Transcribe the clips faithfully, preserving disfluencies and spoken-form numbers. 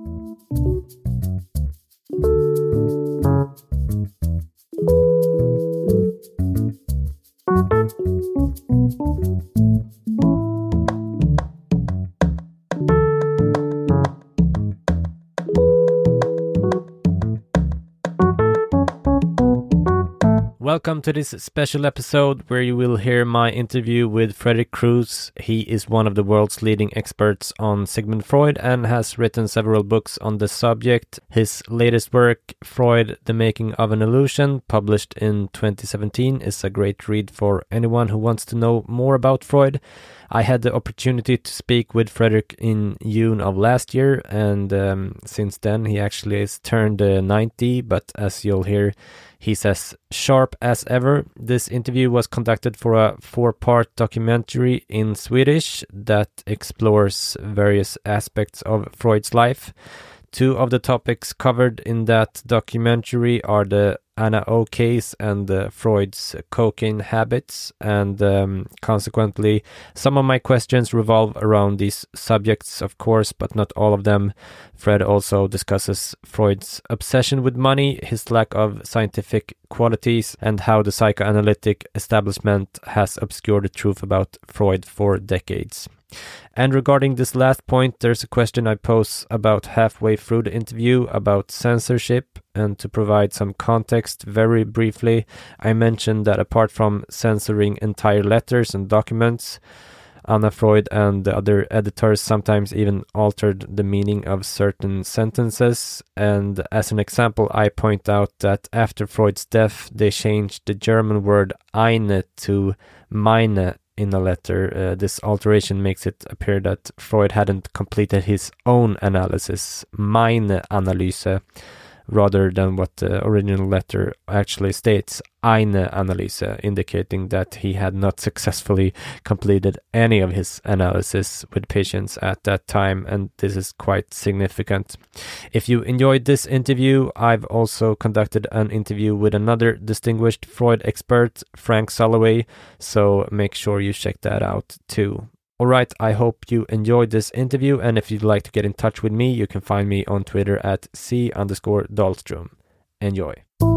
Welcome to this special episode where you will hear my interview with Frederick Crews. He is one of the world's leading experts on Sigmund Freud and has written several books on the subject. His latest work, Freud, The Making of an Illusion, published in twenty seventeen, is a great read for anyone who wants to know more about Freud. I had the opportunity to speak with Frederick in June of last year, and um, since then he actually has turned uh, ninety, but as you'll hear, he's as sharp as ever. This interview was conducted for a four-part documentary in Swedish that explores various aspects of Freud's life. Two of the topics covered in that documentary are the Anna O case and uh, Freud's cocaine habits, and um, consequently some of my questions revolve around these subjects, of course, but not all of them. Fred also discusses Freud's obsession with money, his lack of scientific qualities, and how the psychoanalytic establishment has obscured the truth about Freud for decades. And regarding this last point, there's a question I pose about halfway through the interview about censorship, and to provide some context very briefly, I mentioned that apart from censoring entire letters and documents, Anna Freud and the other editors sometimes even altered the meaning of certain sentences. And as an example, I point out that after Freud's death, they changed the German word eine to meine in a letter. Uh, this alteration makes it appear that Freud hadn't completed his own analysis, meine Analyse, rather than what the original letter actually states, eine Analyse, indicating that he had not successfully completed any of his analysis with patients at that time, and this is quite significant. If you enjoyed this interview, I've also conducted an interview with another distinguished Freud expert, Frank Soloway, so make sure you check that out too. Alright, I hope you enjoyed this interview, and if you'd like to get in touch with me, you can find me on Twitter at C underscore Dahlström. Enjoy.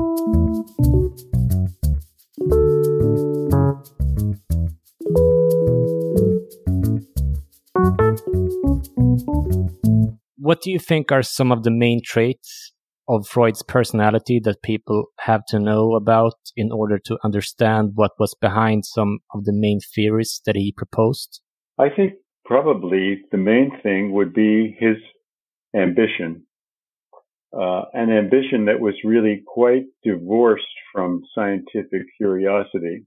What do you think are some of the main traits of Freud's personality that people have to know about in order to understand what was behind some of the main theories that he proposed? I think probably the main thing would be his ambition, uh, an ambition that was really quite divorced from scientific curiosity.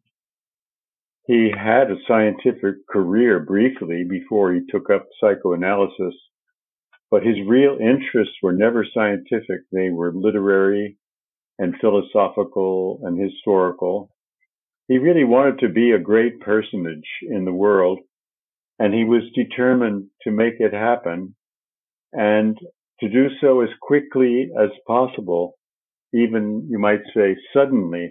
He had a scientific career briefly before he took up psychoanalysis, but his real interests were never scientific. They were literary and philosophical and historical. He really wanted to be a great personage in the world, and he was determined to make it happen and to do so as quickly as possible, even, you might say, suddenly.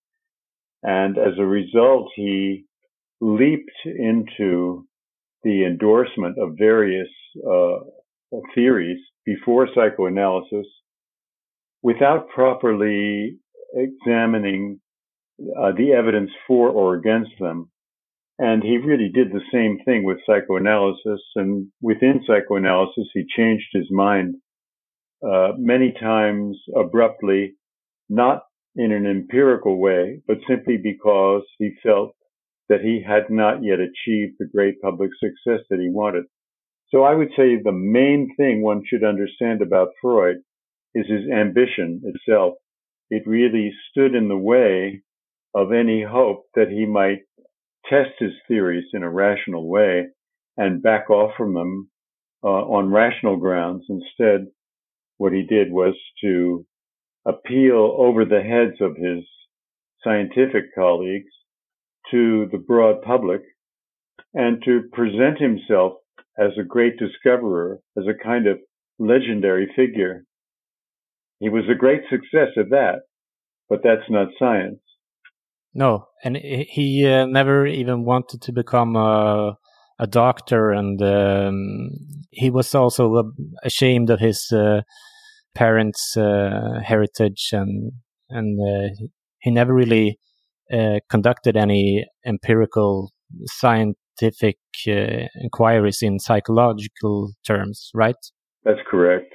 And as a result, he leaped into the endorsement of various uh, theories before psychoanalysis without properly examining uh, the evidence for or against them. And he really did the same thing with psychoanalysis. And within psychoanalysis, he changed his mind uh, many times abruptly, not in an empirical way, but simply because he felt that he had not yet achieved the great public success that he wanted. So I would say the main thing one should understand about Freud is his ambition itself. It really stood in the way of any hope that he might test his theories in a rational way and back off from them uh, on rational grounds. Instead, what he did was to appeal over the heads of his scientific colleagues to the broad public and to present himself as a great discoverer, as a kind of legendary figure. He was a great success at that, but that's not science. No, and he uh, never even wanted to become a, a doctor, and um, he was also ashamed of his uh, parents' uh, heritage, and and uh, he never really uh, conducted any empirical scientific uh, inquiries in psychological terms, right? That's correct.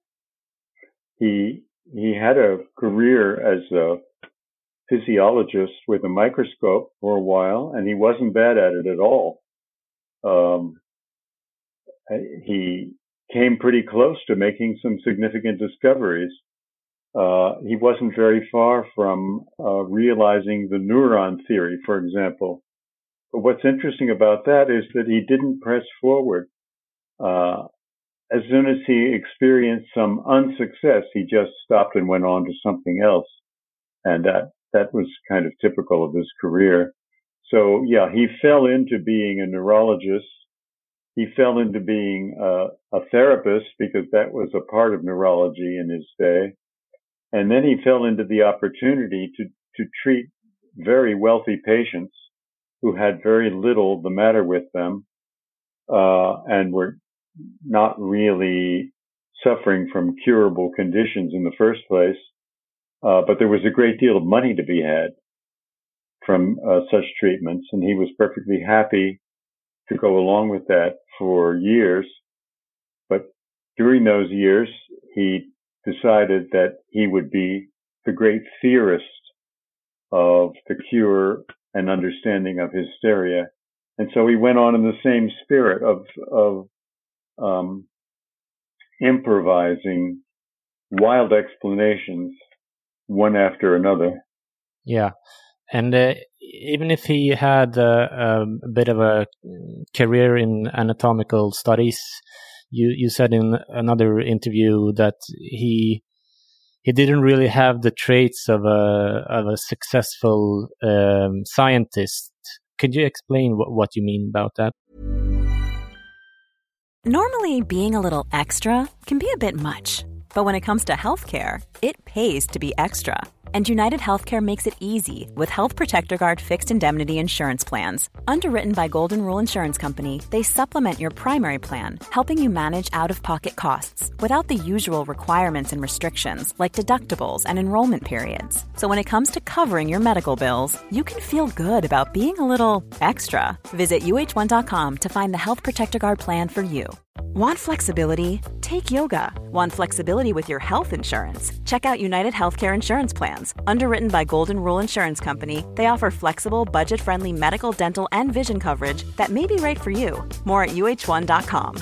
He he had a career as a physiologist with a microscope for a while, and he wasn't bad at it at all. Um, he came pretty close to making some significant discoveries. Uh, he wasn't very far from uh, realizing the neuron theory, for example. But what's interesting about that is that he didn't press forward. Uh, as soon as he experienced some unsuccess, he just stopped and went on to something else. And that, that was kind of typical of his career. So yeah, he fell into being a neurologist. He fell into being a, a therapist because that was a part of neurology in his day. And then he fell into the opportunity to, to treat very wealthy patients who had very little the matter with them, uh, and were not really suffering from curable conditions in the first place. Uh, but there was a great deal of money to be had from uh, such treatments, and he was perfectly happy to go along with that for years. But during those years, he decided that he would be the great theorist of the cure and understanding of hysteria. And so he went on in the same spirit of, of um, improvising wild explanations one after another. Yeah. And uh, even if he had uh, a bit of a career in anatomical studies, you, you said in another interview that he he didn't really have the traits of a of a successful um, scientist. Could you explain what, what you mean about that? Normally, being a little extra can be a bit much, but when it comes to healthcare, it pays to be extra. And United Healthcare makes it easy with Health Protector Guard fixed indemnity insurance plans. Underwritten by Golden Rule Insurance Company, they supplement your primary plan, helping you manage out-of-pocket costs without the usual requirements and restrictions like deductibles and enrollment periods. So when it comes to covering your medical bills, you can feel good about being a little extra. Visit U H one dot com to find the Health Protector Guard plan for you. Want flexibility? Take yoga. Want flexibility with your health insurance? Check out United Healthcare Insurance Plans. Underwritten by Golden Rule Insurance Company, they offer flexible, budget-friendly medical, dental, and vision coverage that may be right for you. More at U H one dot com.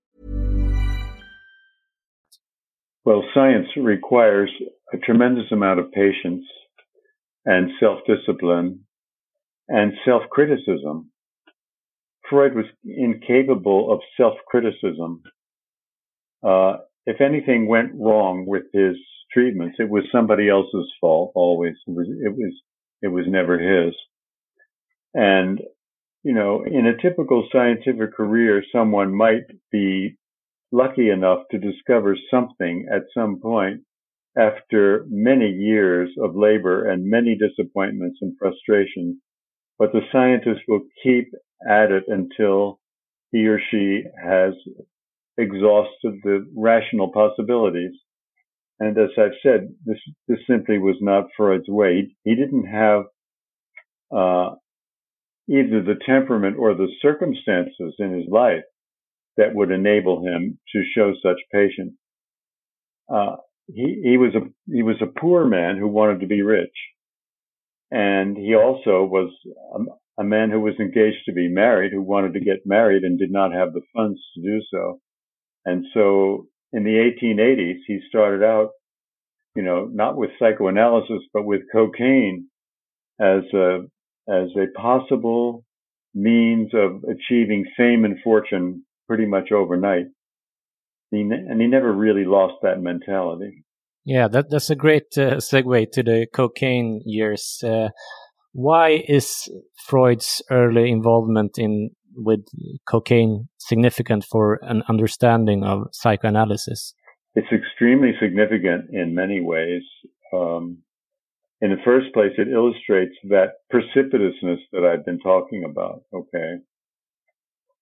Well, science requires a tremendous amount of patience and self-discipline and self-criticism. Freud was incapable of self-criticism. Uh, if anything went wrong with his treatments, it was somebody else's fault. Always, it was it was it was never his. And you know, in a typical scientific career, someone might be lucky enough to discover something at some point after many years of labor and many disappointments and frustrations. But the scientist will keep at it until he or she has exhausted the rational possibilities. And as I've said, this this simply was not Freud's way. He, he didn't have uh, either the temperament or the circumstances in his life that would enable him to show such patience. Uh, he, he was a he was a poor man who wanted to be rich, and he also was a, a man who was engaged to be married, who wanted to get married and did not have the funds to do so. And so in the eighteen eighties, he started out, you know, not with psychoanalysis, but with cocaine as a, as a possible means of achieving fame and fortune pretty much overnight. He, and he never really lost that mentality. Yeah, that, that's a great uh, segue to the cocaine years. Uh, why is Freud's early involvement in with cocaine significant for an understanding of psychoanalysis? It's extremely significant in many ways. Um, in the first place, it illustrates that precipitousness that I've been talking about. Okay.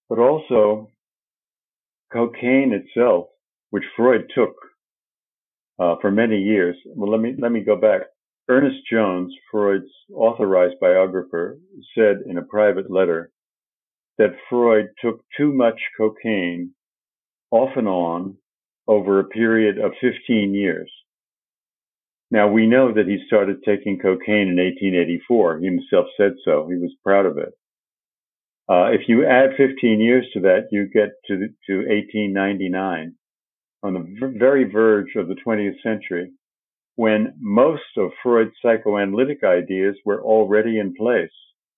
but also cocaine itself, which Freud took uh, for many years. Well, let me let me go back. Ernest Jones, Freud's authorized biographer, said in a private letter that Freud took too much cocaine off and on over a period of fifteen years. Now, we know that he started taking cocaine in eighteen eighty-four. He himself said so. He was proud of it. Uh, if you add fifteen years to that, you get to, to eighteen ninety-nine, on the v- very verge of the twentieth century, when most of Freud's psychoanalytic ideas were already in place.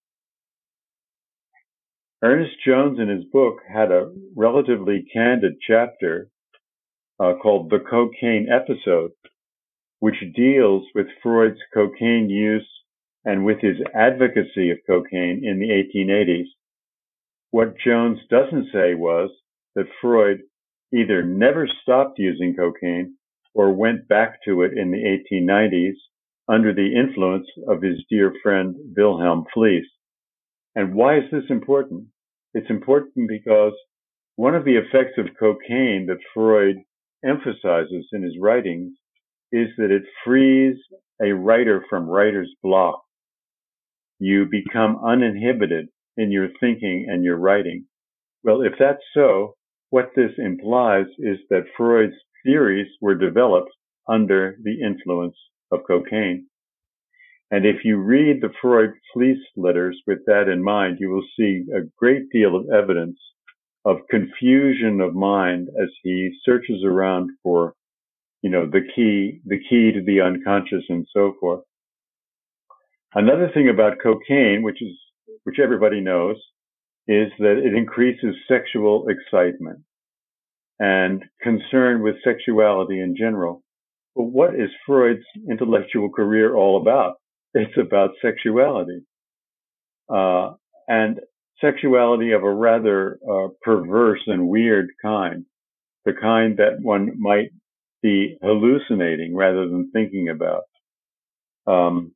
Ernest Jones, in his book, had a relatively candid chapter uh, called The Cocaine Episode, which deals with Freud's cocaine use and with his advocacy of cocaine in the eighteen eighties. What Jones doesn't say was that Freud either never stopped using cocaine or went back to it in the eighteen nineties under the influence of his dear friend Wilhelm Fliess. And why is this important? It's important because one of the effects of cocaine that Freud emphasizes in his writings is that it frees a writer from writer's block. You become uninhibited in your thinking and your writing. Well, if that's so, what this implies is that Freud's theories were developed under the influence of cocaine. And if you read the Freud-Fliess letters with that in mind, you will see a great deal of evidence of confusion of mind as he searches around for, you know, the key, the key to the unconscious and so forth. Another thing about cocaine, which is, which everybody knows, is that it increases sexual excitement and concern with sexuality in general. But what is Freud's intellectual career all about? It's about sexuality, uh, and sexuality of a rather uh, perverse and weird kind, the kind that one might be hallucinating rather than thinking about. Um,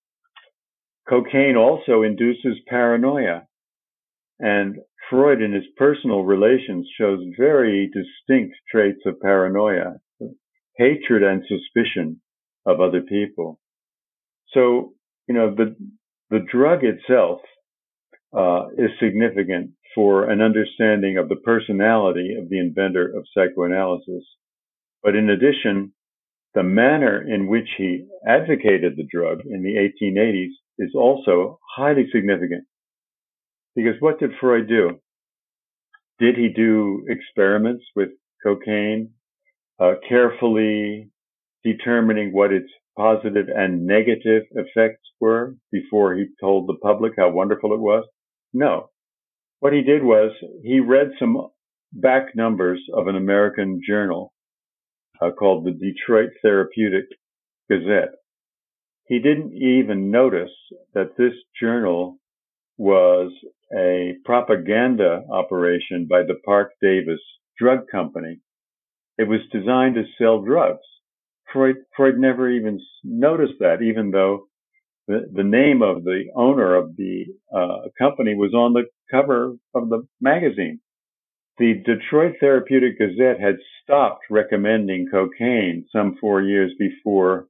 cocaine also induces paranoia, and Freud in his personal relations shows very distinct traits of paranoia, hatred and suspicion of other people. So, you know, the the drug itself uh, is significant for an understanding of the personality of the inventor of psychoanalysis. But in addition, the manner in which he advocated the drug in the eighteen eighties is also highly significant. Because what did Freud do? Did he do experiments with cocaine, uh, carefully determining what its positive and negative effects were before he told the public how wonderful it was? No. What he did was he read some back numbers of an American journal uh, called the Detroit Therapeutic Gazette. He didn't even notice that this journal was a propaganda operation by the Parke-Davis Drug Company. It was designed to sell drugs. Freud, Freud never even noticed that, even though the, the name of the owner of the uh, company was on the cover of the magazine. The Detroit Therapeutic Gazette had stopped recommending cocaine some four years before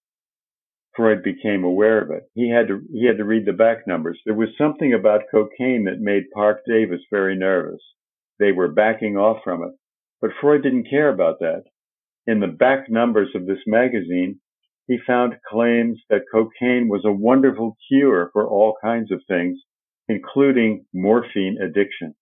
Freud became aware of it. He had to he had to read the back numbers. There was something about cocaine that made Parke-Davis very nervous. They were backing off from it. But Freud didn't care about that. In the back numbers of this magazine, he found claims that cocaine was a wonderful cure for all kinds of things, including morphine addiction.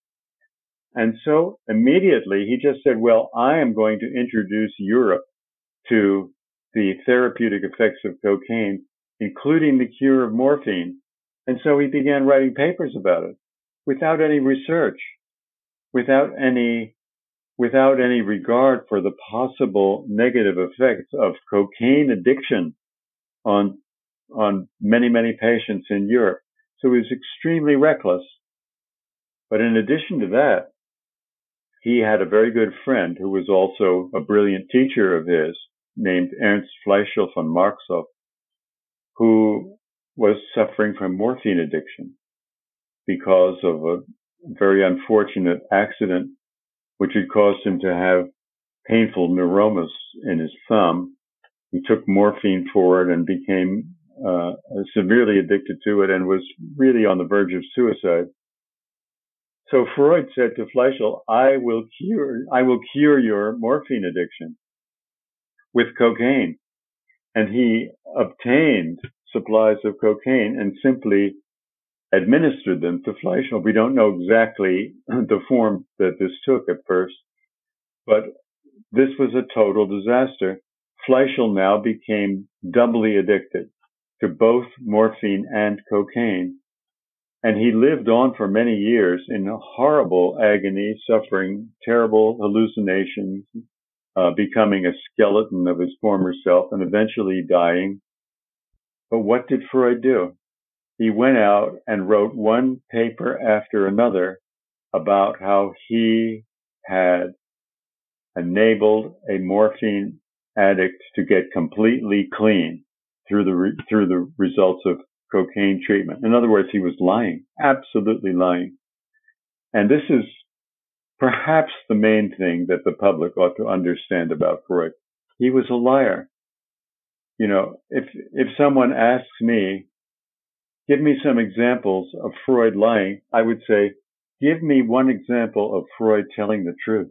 And so immediately he just said, well, I am going to introduce Europe to the therapeutic effects of cocaine, including the cure of morphine. And so he began writing papers about it without any research, without any without any regard for the possible negative effects of cocaine addiction on on many, many patients in Europe. So he was extremely reckless. But in addition to that, he had a very good friend who was also a brilliant teacher of his, named Ernst Fleischl von Marxow, who was suffering from morphine addiction because of a very unfortunate accident, which had caused him to have painful neuromas in his thumb. He took morphine for it and became uh, severely addicted to it and was really on the verge of suicide. So Freud said to Fleischl, I will cure, I will cure your morphine addiction with cocaine. And he obtained supplies of cocaine and simply administered them to Fleischl. We don't know exactly the form that this took at first, but this was a total disaster. Fleischl now became doubly addicted to both morphine and cocaine. And he lived on for many years in horrible agony, suffering terrible hallucinations, uh, becoming a skeleton of his former self, and eventually dying. But what did Freud do? He went out and wrote one paper after another about how he had enabled a morphine addict to get completely clean through the re- through the results of cocaine treatment. In other words, he was lying, absolutely lying. And this is perhaps the main thing that the public ought to understand about Freud. He was a liar. You know, if if someone asks me, give me some examples of Freud lying, I would say, give me one example of Freud telling the truth.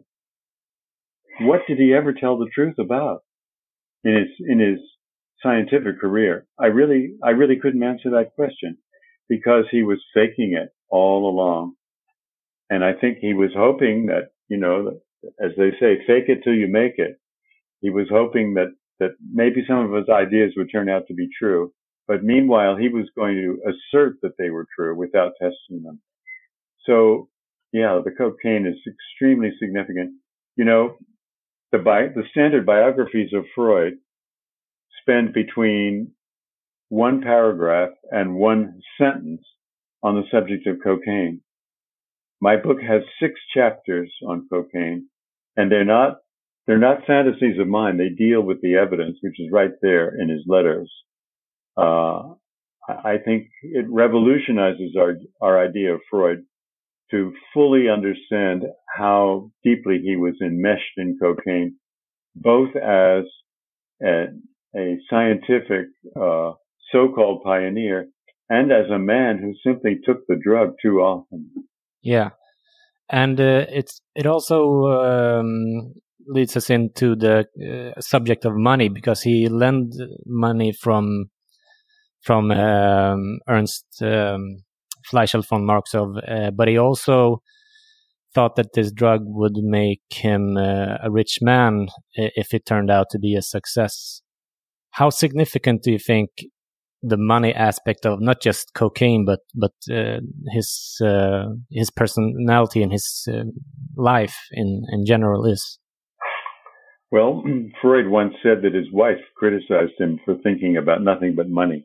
What did he ever tell the truth about in his in his scientific career? I really I really couldn't answer that question because he was faking it all along. And I think he was hoping that, you know, as they say, fake it till you make it. He was hoping that that maybe some of his ideas would turn out to be true. But meanwhile, he was going to assert that they were true without testing them. So, yeah, the cocaine is extremely significant. You know, the bi- the standard biographies of Freud spend between one paragraph and one sentence on the subject of cocaine. My book has six chapters on cocaine, and they're not they're not fantasies of mine. They deal with the evidence, which is right there in his letters. Uh, I think it revolutionizes our our idea of Freud to fully understand how deeply he was enmeshed in cocaine, both as a, a scientific uh, so-called pioneer and as a man who simply took the drug too often. Yeah, and uh, it's it also um, leads us into the uh, subject of money, because he lent money from from um, Ernst um, Fleischl von Marxov, uh, but he also thought that this drug would make him uh, a rich man if it turned out to be a success. How significant do you think the money aspect of not just cocaine, but but uh, his uh, his personality and his uh, life in, in general is? Well, Freud once said that his wife criticized him for thinking about nothing but money.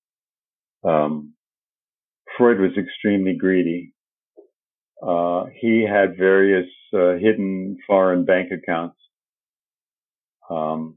Um, Freud was extremely greedy. Uh, he had various uh, hidden foreign bank accounts. Um,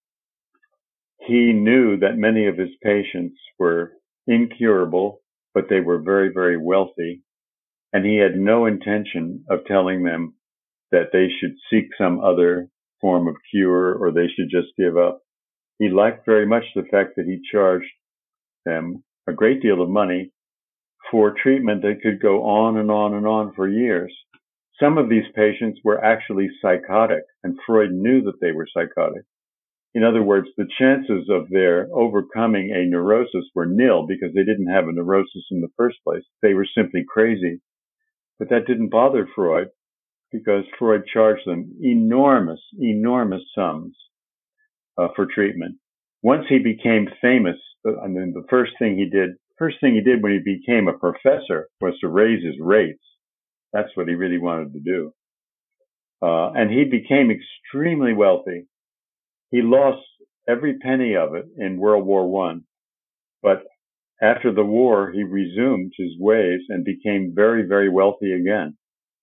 he knew that many of his patients were incurable, but they were very, very wealthy. And he had no intention of telling them that they should seek some other form of cure or they should just give up. He liked very much the fact that he charged them a great deal of money for treatment that could go on and on and on for years. Some of these patients were actually psychotic, and Freud knew that they were psychotic. In other words, the chances of their overcoming a neurosis were nil because they didn't have a neurosis in the first place. They were simply crazy. But that didn't bother Freud because Freud charged them enormous, enormous sums uh, for treatment. Once he became famous, I mean, the first thing he did, first thing he did when he became a professor was to raise his rates. That's what he really wanted to do. Uh, and he became extremely wealthy. He lost every penny of it in World War One, but after the war, he resumed his ways and became very, very wealthy again.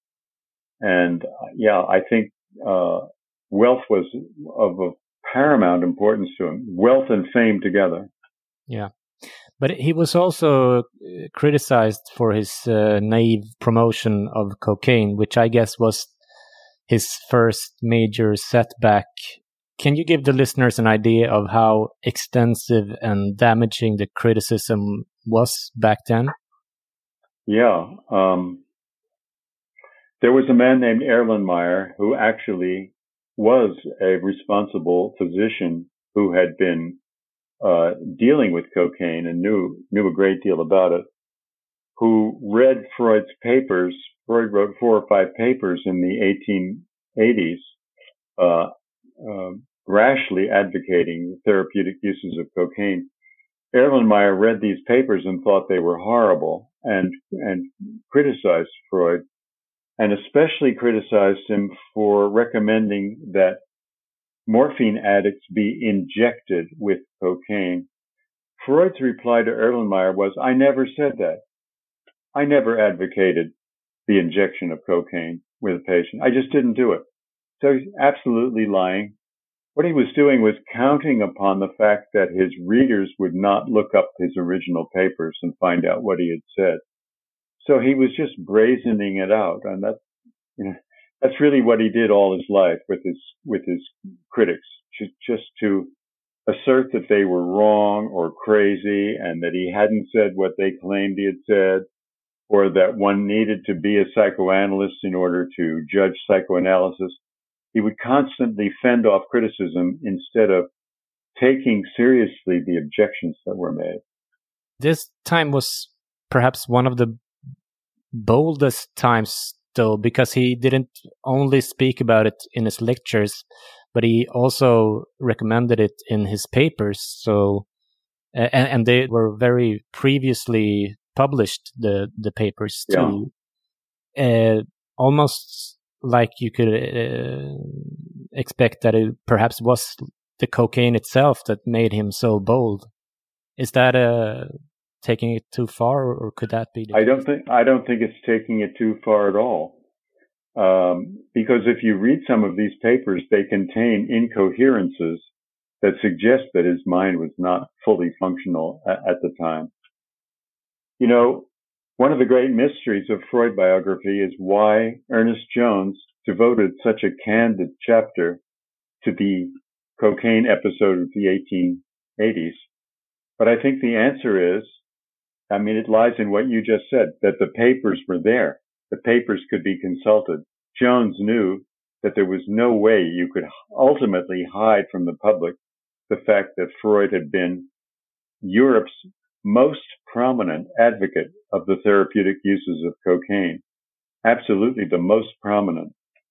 And yeah, I think uh, wealth was of a paramount importance to him. Wealth and fame together. Yeah. But he was also criticized for his uh, naive promotion of cocaine, which I guess was his first major setback. Can you give the listeners an idea of how extensive and damaging the criticism was back then? Yeah. Um, there was a man named Erlenmeyer who actually was a responsible physician who had been uh, dealing with cocaine and knew knew a great deal about it, who read Freud's papers. Freud wrote four or five papers in the eighteen eighties, uh, uh, rashly advocating therapeutic uses of cocaine. Erlenmeyer read these papers and thought they were horrible and and criticized Freud, and especially criticized him for recommending that morphine addicts be injected with cocaine. Freud's reply to Erlenmeyer was, "I never said that. I never advocated the injection of cocaine with a patient. I just didn't do it." So he's absolutely lying. What he was doing was counting upon the fact that his readers would not look up his original papers and find out what he had said. So he was just brazening it out, and that, you know, that's really what he did all his life with his with his critics, just to assert that they were wrong or crazy, and that he hadn't said what they claimed he had said, or that one needed to be a psychoanalyst in order to judge psychoanalysis. He would constantly fend off criticism instead of taking seriously the objections that were made. This time was perhaps one of the boldest times, though, because he didn't only speak about it in his lectures, but he also recommended it in his papers. So, and, and they were very previously published, the the papers too. Yeah. Uh, almost like you could uh, expect that it perhaps was the cocaine itself that made him so bold. Is that uh, taking it too far, or could that be? I don't think I don't think it's taking it too far at all. Um, because if you read some of these papers, they contain incoherences that suggest that his mind was not fully functional at, at the time. You know, one of the great mysteries of Freud biography is why Ernest Jones devoted such a candid chapter to the cocaine episode of the eighteen eighties. But I think the answer is, I mean, it lies in what you just said, that the papers were there. The papers could be consulted. Jones knew that there was no way you could ultimately hide from the public the fact that Freud had been Europe's most prominent advocate of the therapeutic uses of cocaine. Absolutely the most prominent.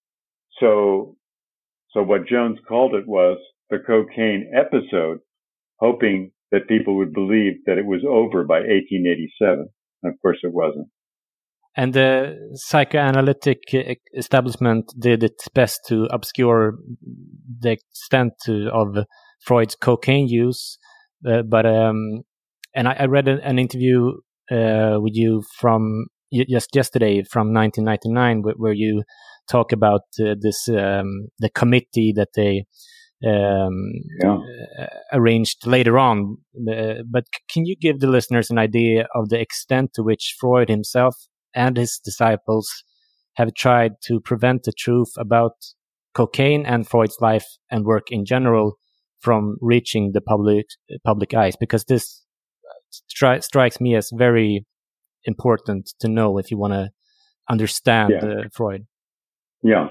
So, so what Jones called it was the cocaine episode, hoping that people would believe that it was over by eighteen eighty-seven. And of course it wasn't. And the psychoanalytic establishment did its best to obscure the extent to, of Freud's cocaine use. Uh, but, um, and I, I read an, an interview uh, with you from just yesterday from nineteen ninety-nine, where, where you talk about uh, this, um, the committee that they um, yeah. uh, arranged later on. Uh, but can you give the listeners an idea of the extent to which Freud himself and his disciples have tried to prevent the truth about cocaine and Freud's life and work in general from reaching the public public eyes? Because this stri- strikes me as very important to know if you want to understand yeah. uh, Freud. Yeah.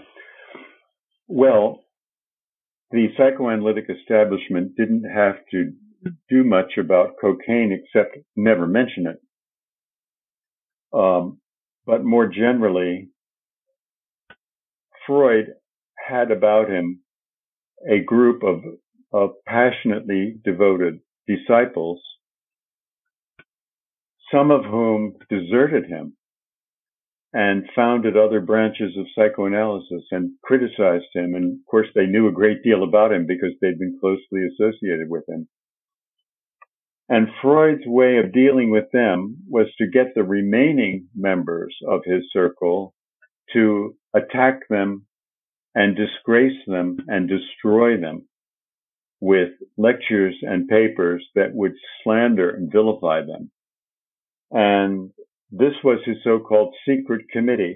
Well, the psychoanalytic establishment didn't have to do much about cocaine except never mention it. Um, but more generally, Freud had about him a group of, of passionately devoted disciples, some of whom deserted him and founded other branches of psychoanalysis and criticized him. And of course, they knew a great deal about him because they'd been closely associated with him. And Freud's way of dealing with them was to get the remaining members of his circle to attack them and disgrace them and destroy them. with lectures and papers that would slander and vilify them. And this was his so-called secret committee.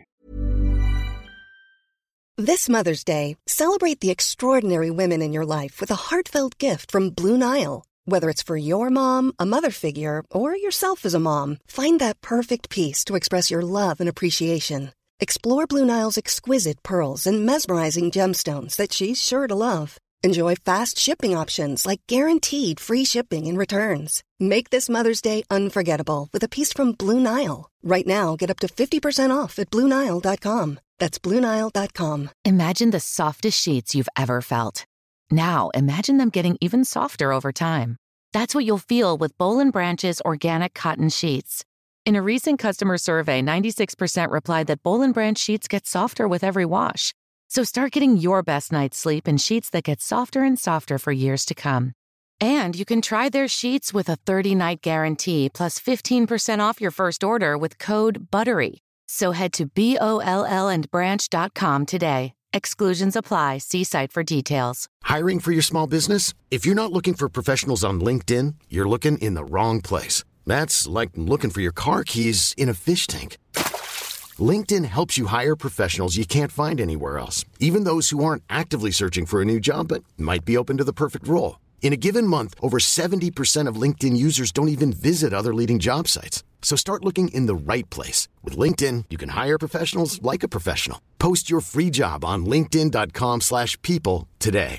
This Mother's Day, celebrate the extraordinary women in your life with a heartfelt gift from Blue Nile. Whether it's for your mom, a mother figure, or yourself as a mom, find that perfect piece to express your love and appreciation. Explore Blue Nile's exquisite pearls and mesmerizing gemstones that she's sure to love. Enjoy fast shipping options like guaranteed free shipping and returns. Make this Mother's Day unforgettable with a piece from Blue Nile. Right now, get up to fifty percent off at Blue Nile dot com. That's Blue Nile dot com. Imagine the softest sheets you've ever felt. Now, imagine them getting even softer over time. That's what you'll feel with Boll and Branch's organic cotton sheets. In a recent customer survey, ninety-six percent replied that Boll and Branch sheets get softer with every wash. So start getting your best night's sleep in sheets that get softer and softer for years to come. And you can try their sheets with a thirty-night guarantee plus fifteen percent off your first order with code BUTTERY. So head to B O L L and branch dot com today. Exclusions apply. See site for details. Hiring for your small business? If you're not looking for professionals on LinkedIn, you're looking in the wrong place. That's like looking for your car keys in a fish tank. LinkedIn helps you hire professionals you can't find anywhere else, even those who aren't actively searching for a new job but might be open to the perfect role. In a given month, over seventy percent of LinkedIn users don't even visit other leading job sites. So start looking in the right place. With LinkedIn, you can hire professionals like a professional. Post your free job on linkedin dot com slash people today.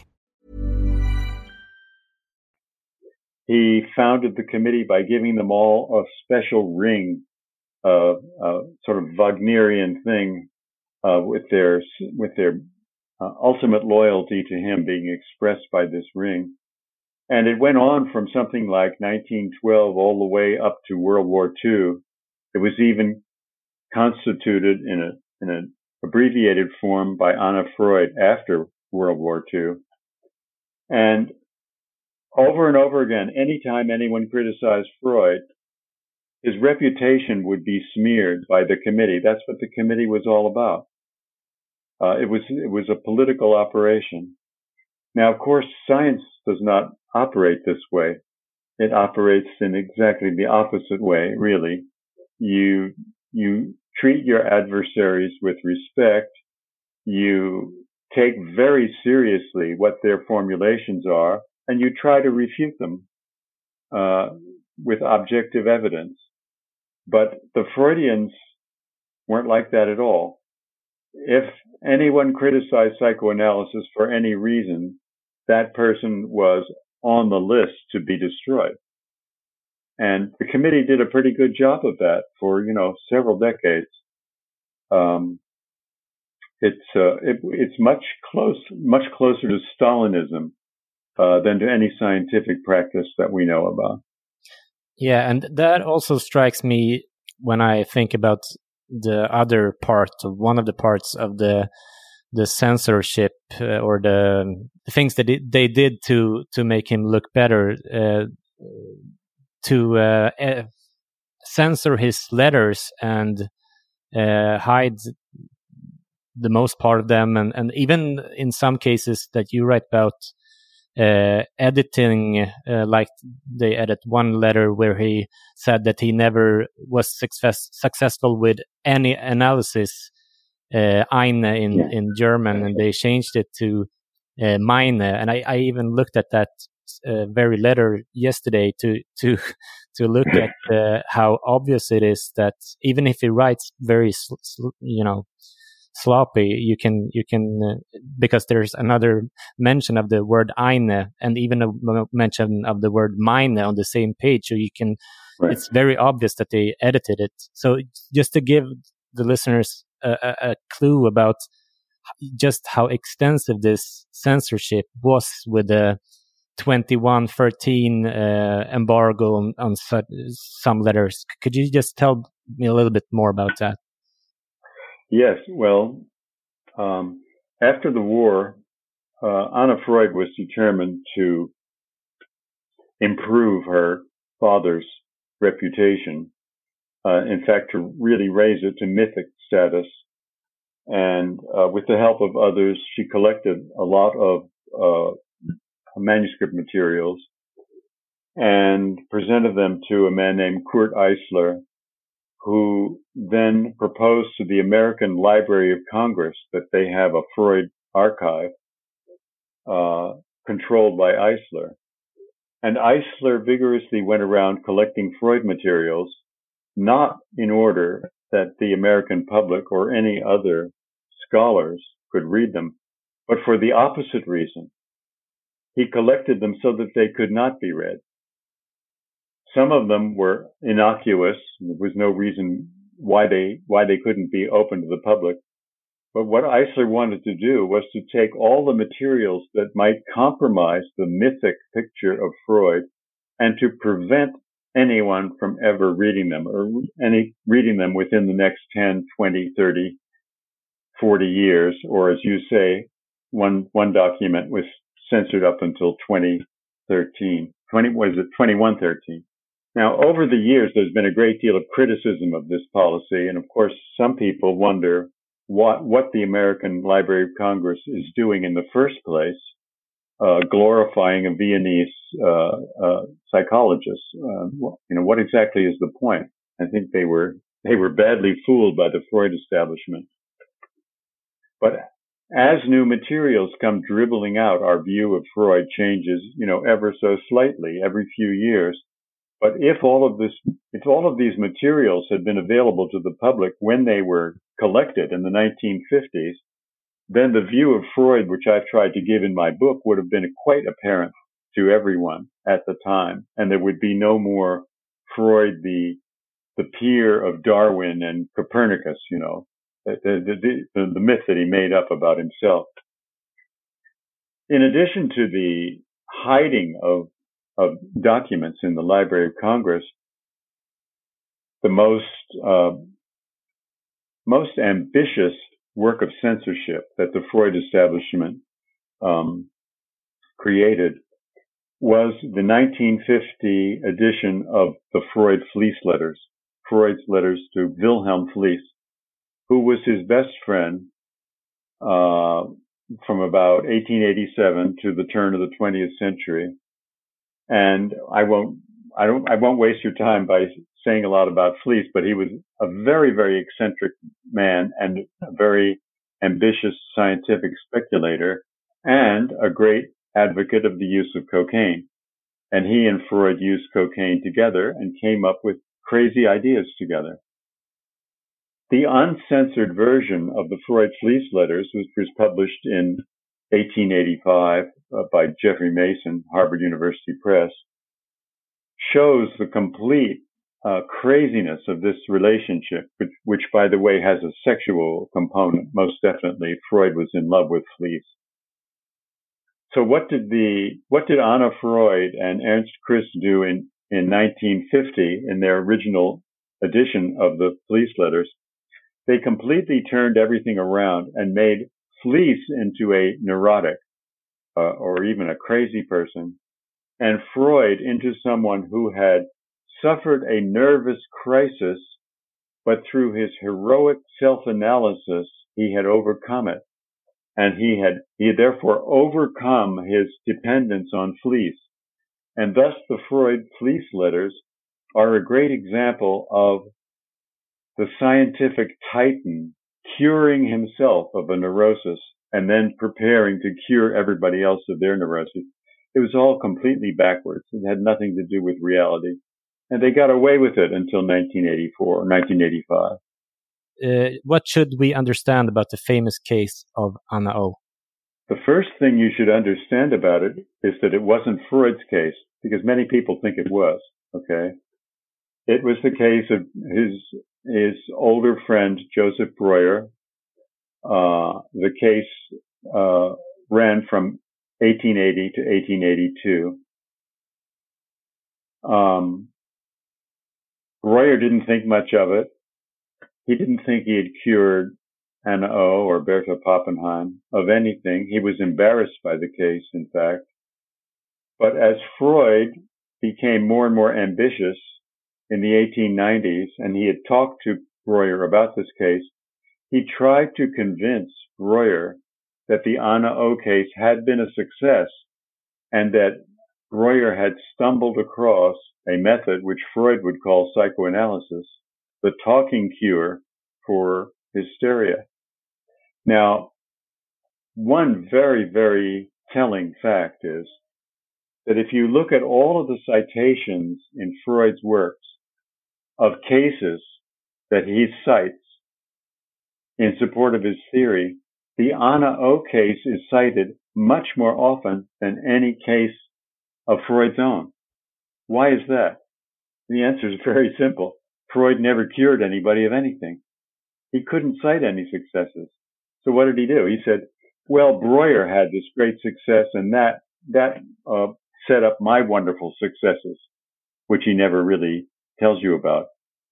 He founded the committee by giving them all a special ring, uh, uh, sort of Wagnerian thing, uh, with their, with their uh, ultimate loyalty to him being expressed by this ring. And it went on from something like nineteen twelve all the way up to World War Two. It was even constituted in a in an abbreviated form by Anna Freud after World War Two. And over and over again, anytime anyone criticized Freud, his reputation would be smeared by the committee. That's what the committee was all about. Uh, it was it was a political operation. Now, of course, science does not operate this way. It operates in exactly the opposite way, really. You, you treat your adversaries with respect. You take very seriously what their formulations are, and you try to refute them, uh, with objective evidence. But the Freudians weren't like that at all. If anyone criticized psychoanalysis for any reason, that person was on the list to be destroyed. And the committee did a pretty good job of that for, you know, several decades. Um, it's, uh, it, it's much close, much closer to Stalinism, uh, than to any scientific practice that we know about. Yeah. And that also strikes me when I think about the other part of one of the parts of the the censorship uh, or the, the things that it, they did to to make him look better, uh, to uh, uh, censor his letters and uh, hide the most part of them, and, and even in some cases that you write about, uh, editing, uh, like they edit one letter where he said that he never was success, successful with any analysis, uh, eine in, yeah. in German, and they changed it to uh, meine. And I, I even looked at that uh, very letter yesterday to to to look at uh, how obvious it is that even if he writes very, sl- sl- you know, sloppy, you can you can uh, because there's another mention of the word eine and even a mention of the word meine on the same page, so you can. Right. It's very obvious that they edited it. So just to give the listeners a, a, a clue about just how extensive this censorship was with the twenty-one thirteen uh, embargo on, on some letters. Could you just tell me a little bit more about that? Yes. Well, um, after the war, uh, Anna Freud was determined to improve her father's reputation. Uh, in fact, to really raise it to mythic status. And uh, with the help of others, she collected a lot of uh, manuscript materials and presented them to a man named Kurt Eisler, who then proposed to the American Library of Congress that they have a Freud archive uh, controlled by Eisler. And Eisler vigorously went around collecting Freud materials, not in order that the American public or any other scholars could read them, but for the opposite reason. He collected them so that they could not be read. Some of them were innocuous. There was no reason why they why they couldn't be open to the public. But what Eisler wanted to do was to take all the materials that might compromise the mythic picture of Freud and to prevent anyone from ever reading them or any reading them within the next ten, twenty, thirty, forty years, or as you say, one one document was censored up until twenty thirteen. twenty was it twenty-one thirteen? Now, over the years, there's been a great deal of criticism of this policy, and of course, some people wonder what what the American Library of Congress is doing in the first place, uh, glorifying a Viennese uh, uh, psychologist. Uh, you know, what exactly is the point? I think they were they were badly fooled by the Freud establishment. But as new materials come dribbling out, our view of Freud changes, you know, ever so slightly every few years. But if all of this, if all of these materials had been available to the public when they were collected in the nineteen fifties, then the view of Freud, which I've tried to give in my book, would have been quite apparent to everyone at the time. And there would be no more Freud, the, the peer of Darwin and Copernicus, you know, the, the, the, the myth that he made up about himself. In addition to the hiding of of documents in the Library of Congress, the most uh, most ambitious work of censorship that the Freud establishment um, created was the nineteen fifty edition of the Freud Fliess letters, Freud's letters to Wilhelm Fliess, who was his best friend uh, from about eighteen eighty-seven to the turn of the twentieth century. And I won't, I don't, I won't waste your time by saying a lot about Fliess, but he was a very, very eccentric man and a very ambitious scientific speculator and a great advocate of the use of cocaine. And he and Freud used cocaine together and came up with crazy ideas together. The uncensored version of the Freud Fliess letters, which was published in eighteen eighty-five uh, by Jeffrey Mason, Harvard University Press, shows the complete uh, craziness of this relationship, which, which, by the way, has a sexual component. Most definitely, Freud was in love with Fliess. So, what did the what did Anna Freud and Ernst Christ do in in nineteen fifty in their original edition of the Fliess letters? They completely turned everything around and made Fliess into a neurotic uh, or even a crazy person, and Freud into someone who had suffered a nervous crisis, but through his heroic self-analysis, he had overcome it. And he had, he had therefore overcome his dependence on Fliess. And thus the Freud Fliess letters are a great example of the scientific titan curing himself of a neurosis and then preparing to cure everybody else of their neurosis. It was all completely backwards. It had nothing to do with reality. And they got away with it until nineteen eighty-four or nineteen eighty-five. Uh, what should we understand about the famous case of Anna O? The first thing you should understand about it is that it wasn't Freud's case, because many people think it was, okay? It was the case of his his older friend, Joseph Breuer. Uh, the case uh, ran from eighteen eighty to eighteen eighty-two. Um, Breuer didn't think much of it. He didn't think he had cured Anna O or Bertha Pappenheim of anything. He was embarrassed by the case, in fact. But as Freud became more and more ambitious in the eighteen nineties, and he had talked to Breuer about this case, he tried to convince Breuer that the Anna O case had been a success and that Breuer had stumbled across a method which Freud would call psychoanalysis, the talking cure for hysteria. Now, one very, very telling fact is that if you look at all of the citations in Freud's works of cases that he cites in support of his theory, the Anna O case is cited much more often than any case of Freud's own. Why is that? The answer is very simple. Freud never cured anybody of anything. He couldn't cite any successes. So what did he do? He said, well, Breuer had this great success, and that that uh, set up my wonderful successes, which he never really tells you about.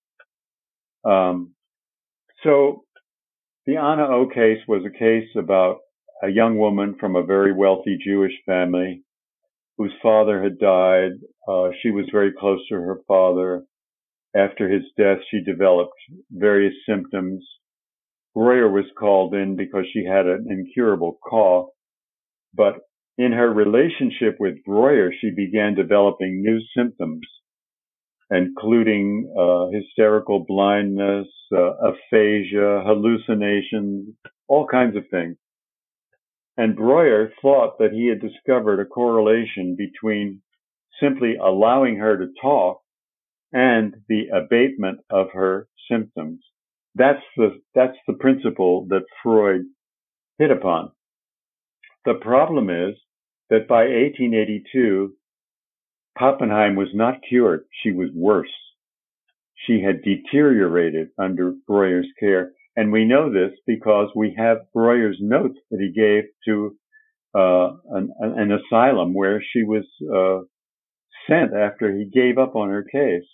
Um, so the Anna O case was a case about a young woman from a very wealthy Jewish family whose father had died. Uh, she was very close to her father. After his death, she developed various symptoms. Breuer was called in because she had an incurable cough. But in her relationship with Breuer, she began developing new symptoms, including uh, hysterical blindness, uh, aphasia, hallucinations, all kinds of things. And Breuer thought that he had discovered a correlation between simply allowing her to talk and the abatement of her symptoms. That's the, that's the principle that Freud hit upon. The problem is that by eighteen eighty-two, Pappenheim was not cured. She was worse. She had deteriorated under Breuer's care. And we know this because we have Breuer's notes that he gave to uh, an, an asylum where she was uh, sent after he gave up on her case.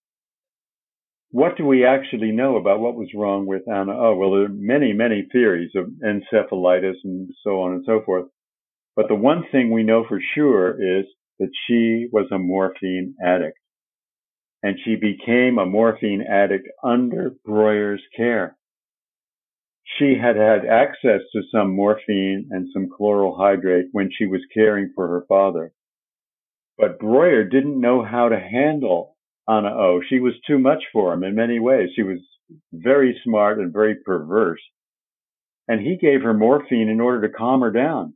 What do we actually know about what was wrong with Anna O? Well, there are many, many theories of encephalitis and so on and so forth. But the one thing we know for sure is that she was a morphine addict. And she became a morphine addict under Breuer's care. She had had access to some morphine and some chloral hydrate when she was caring for her father. But Breuer didn't know how to handle Anna O. She was too much for him in many ways. She was very smart and very perverse. And he gave her morphine in order to calm her down.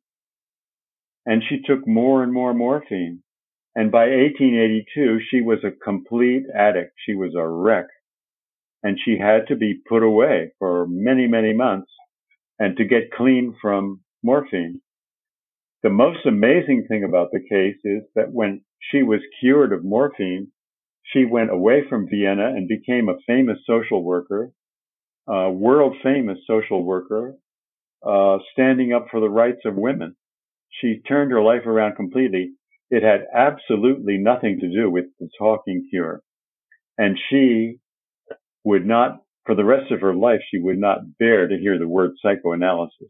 And she took more and more morphine. And by eighteen eighty-two, she was a complete addict. She was a wreck. And she had to be put away for many, many months and to get clean from morphine. The most amazing thing about the case is that when she was cured of morphine, she went away from Vienna and became a famous social worker, a world famous social worker, uh, standing up for the rights of women. She turned her life around completely. It had absolutely nothing to do with the talking cure. And she would not, for the rest of her life, she would not bear to hear the word psychoanalysis.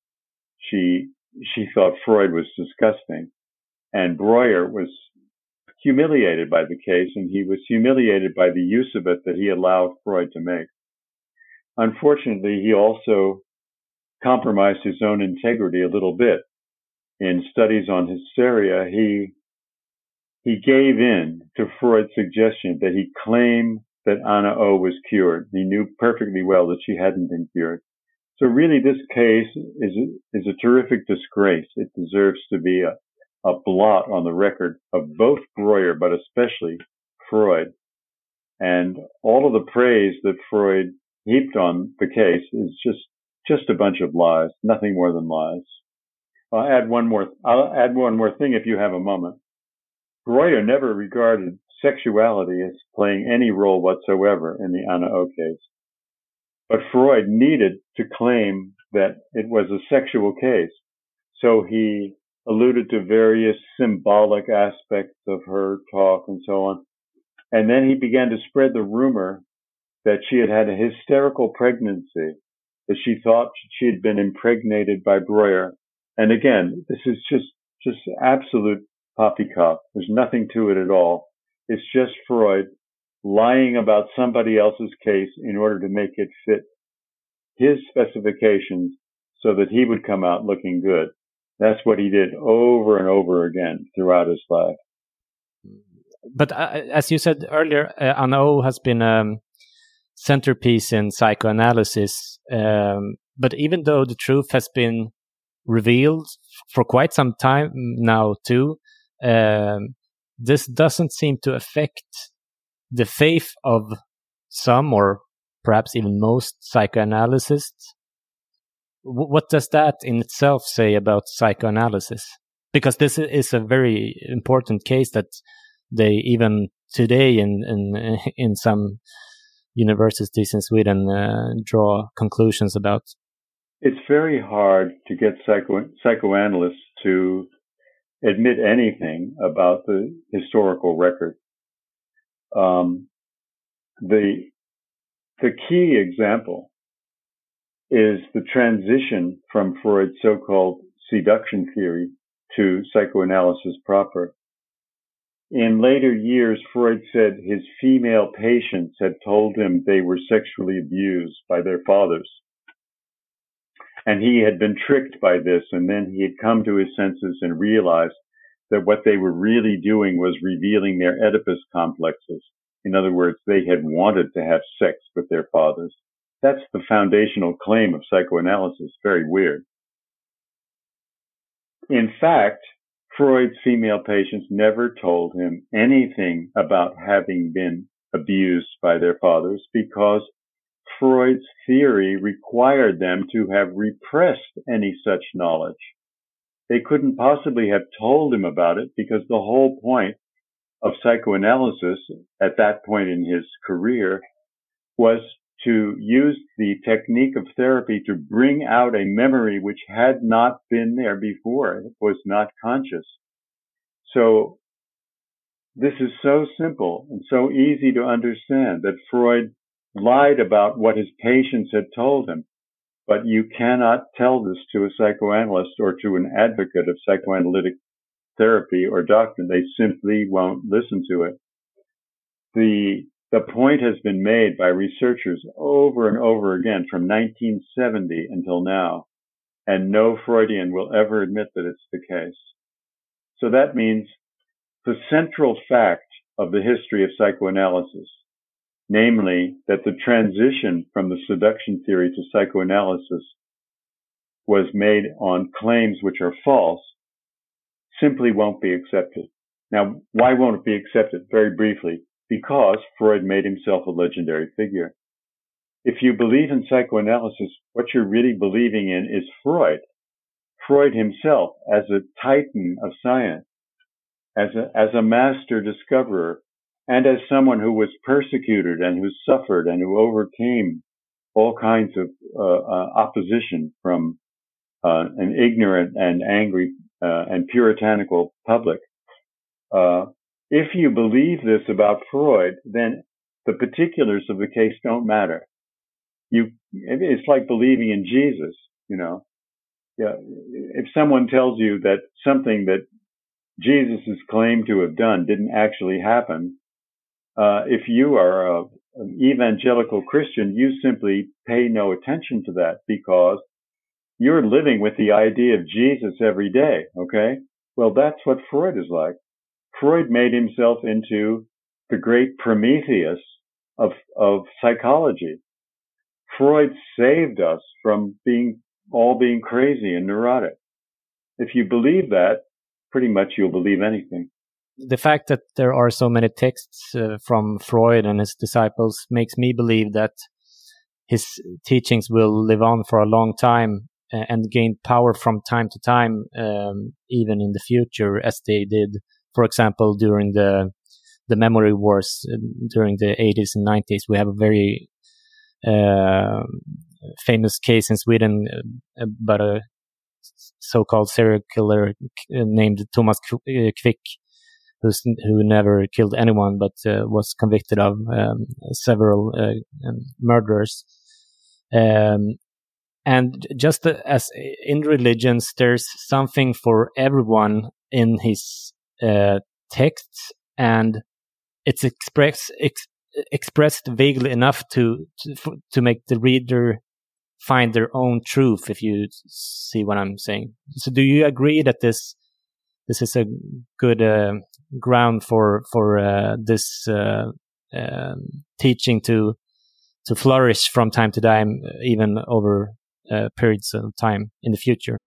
She, she thought Freud was disgusting. And Breuer was humiliated by the case, and he was humiliated by the use of it that he allowed Freud to make. Unfortunately, he also compromised his own integrity a little bit. In studies on hysteria, he, he gave in to Freud's suggestion that he claim that Anna O was cured. He knew perfectly well that she hadn't been cured. So really this case is a, is a terrific disgrace. It deserves to be a, a blot on the record of both Breuer, but especially Freud. And all of the praise that Freud heaped on the case is just, just a bunch of lies, nothing more than lies. I'll add one more, I'll add one more thing if you have a moment. Breuer never regarded sexuality as playing any role whatsoever in the Anna O case. But Freud needed to claim that it was a sexual case. So he alluded to various symbolic aspects of her talk and so on. And then he began to spread the rumor that she had had a hysterical pregnancy, that she thought she had been impregnated by Breuer. And again, this is just, just absolute poppycock. There's nothing to it at all. It's just Freud lying about somebody else's case in order to make it fit his specifications so that he would come out looking good. That's what he did over and over again throughout his life. But uh, as you said earlier, uh, Anna O has been a um, centerpiece in psychoanalysis. Um, but even though the truth has been revealed for quite some time now too, um, this doesn't seem to affect the faith of some, or perhaps even most, psychoanalysts. W- what does that in itself say about psychoanalysis? Because this is a very important case that they even today in in, in some universities in Sweden uh, draw conclusions about. It's very hard to get psycho- psychoanalysts to admit anything about the historical record. Um, the the key example is the transition from Freud's so-called seduction theory to psychoanalysis proper. In later years, Freud said his female patients had told him they were sexually abused by their fathers. And he had been tricked by this, and then he had come to his senses and realized that what they were really doing was revealing their Oedipus complexes. In other words, they had wanted to have sex with their fathers. That's the foundational claim of psychoanalysis. Very weird. In fact, Freud's female patients never told him anything about having been abused by their fathers because Freud's theory required them to have repressed any such knowledge. They couldn't possibly have told him about it because the whole point of psychoanalysis at that point in his career was to use the technique of therapy to bring out a memory which had not been there before. It was not conscious. So this is so simple and so easy to understand that Freud lied about what his patients had told him. But you cannot tell this to a psychoanalyst or to an advocate of psychoanalytic therapy or doctrine. They simply won't listen to it. The The point has been made by researchers over and over again from nineteen seventy until now, and no Freudian will ever admit that it's the case. So that means the central fact of the history of psychoanalysis, namely that the transition from the seduction theory to psychoanalysis was made on claims which are false, simply won't be accepted. Now, why won't it be accepted? Very briefly. Because Freud made himself a legendary figure. If you believe in psychoanalysis, what you're really believing in is Freud. Freud himself as a titan of science, as a, as a master discoverer, and as someone who was persecuted and who suffered and who overcame all kinds of uh, uh, opposition from uh, an ignorant and angry uh, and puritanical public. Uh, If you believe this about Freud, then the particulars of the case don't matter. You, it's like believing in Jesus, you know. Yeah, if someone tells you that something that Jesus is claimed to have done didn't actually happen, uh, if you are a, an evangelical Christian, you simply pay no attention to that because you're living with the idea of Jesus every day, okay? Well, that's what Freud is like. Freud made himself into the great Prometheus of, of psychology. Freud saved us from being all being crazy and neurotic. If you believe that, pretty much you'll believe anything. The fact that there are so many texts uh, from Freud and his disciples makes me believe that his teachings will live on for a long time uh, and gain power from time to time, um, even in the future, as they did, for example, during the the memory wars uh, during the eighties and nineties. We have a very uh, famous case in Sweden uh, about a so-called serial killer named Thomas Quick, who's, who never killed anyone but uh, was convicted of um, several uh, murders. Um, and just as in religions, there's something for everyone in his Uh, texts, and it's express, ex, expressed vaguely enough to, to to make the reader find their own truth, if you see what I'm saying. So do you agree that this this is a good uh, ground for for uh, this uh, uh, teaching to to flourish from time to time, even over uh, periods of time in the future?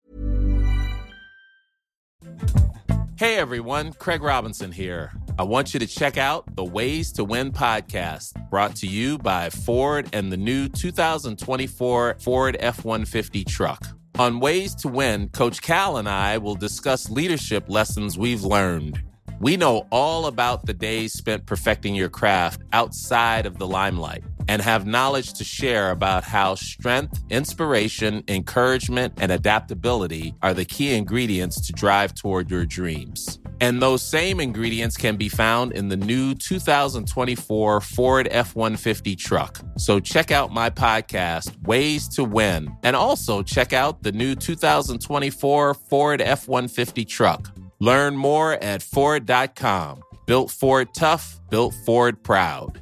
Hey everyone, Craig Robinson here. I want you to check out the Ways to Win podcast, brought to you by Ford and the new two thousand twenty-four Ford F one fifty truck. On Ways to Win, Coach Cal and I will discuss leadership lessons we've learned. We know all about the days spent perfecting your craft outside of the limelight and have knowledge to share about how strength, inspiration, encouragement, and adaptability are the key ingredients to drive toward your dreams. And those same ingredients can be found in the new two thousand twenty-four Ford F one fifty truck. So check out my podcast, Ways to Win, and also check out the new two thousand twenty-four Ford F one fifty truck. Learn more at Ford dot com. Built Ford tough, built Ford proud.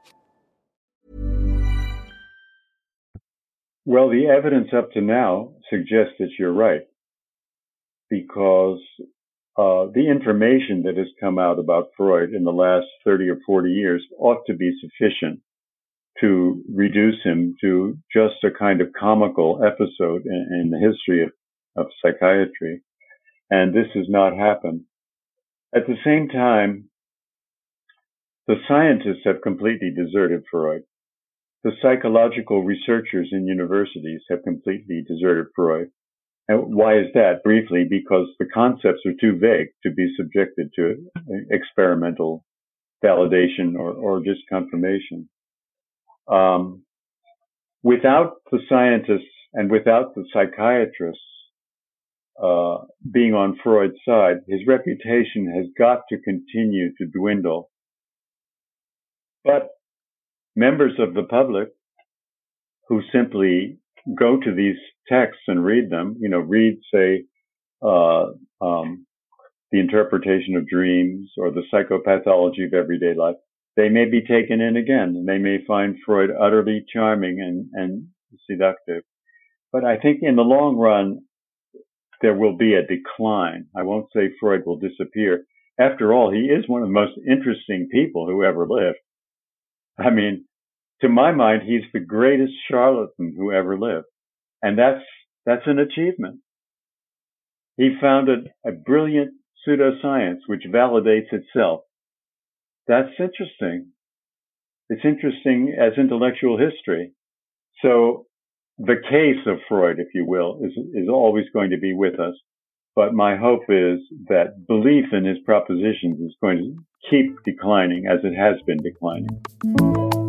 Well, the evidence up to now suggests that you're right, because uh, the information that has come out about Freud in the last thirty or forty years ought to be sufficient to reduce him to just a kind of comical episode in, in the history of, of psychiatry. And this has not happened. At the same time, the scientists have completely deserted Freud. The psychological researchers in universities have completely deserted Freud. And why is that? Briefly, because the concepts are too vague to be subjected to experimental validation or, or just confirmation. Um, without the scientists and without the psychiatrists Uh, being on Freud's side, his reputation has got to continue to dwindle. But members of the public who simply go to these texts and read them, you know, read, say, uh, um, The Interpretation of Dreams or The Psychopathology of Everyday Life, they may be taken in again. They may find Freud utterly charming and, and seductive. But I think in the long run, there will be a decline. I won't say Freud will disappear. After all, he is one of the most interesting people who ever lived. I mean, to my mind, he's the greatest charlatan who ever lived. And that's, that's an achievement. He founded a brilliant pseudoscience which validates itself. That's interesting. It's interesting as intellectual history. So, the case of Freud, if you will, is, is always going to be with us. But my hope is that belief in his propositions is going to keep declining as it has been declining.